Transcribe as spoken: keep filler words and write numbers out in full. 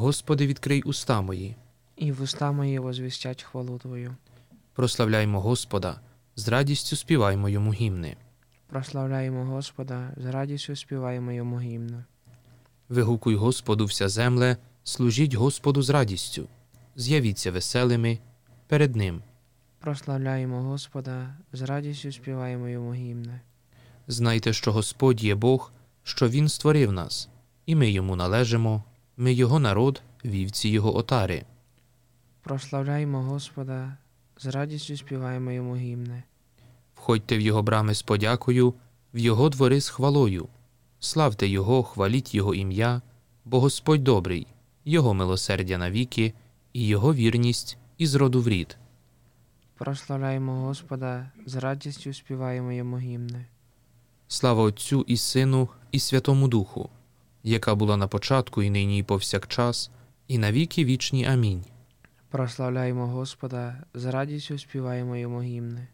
Господи, відкрий уста мої. и в уста мои возвестять хвалу Твою. Прославляймо Господа, з радістю співаймо йому гімни. Прославляємо Господа, з радістю співаємо Йому гімни. Вигукуй Господу вся земле, служіть Господу з радістю. З'явіться веселими перед Ним. Прославляємо Господа, з радістю співаємо Йому гімни. Знайте, що Господь є Бог, що Він створив нас, і ми Йому належимо, ми Його народ, вівці Його отари. Прославляємо Господа, з радістю співаємо Йому гімни. Входьте в Його брами з подякою, в Його двори з хвалою. Славте Його, хваліть Його ім'я, бо Господь добрий, Його милосердя навіки, і Його вірність із роду в рід. Прославляємо Господа, з радістю співаємо Йому гімни. Слава Отцю і Сину, і Святому Духу, яка була на початку, і нині, і повсякчас, і навіки вічні. Амінь. Прославляємо Господа, з радістю співаємо Йому гімни.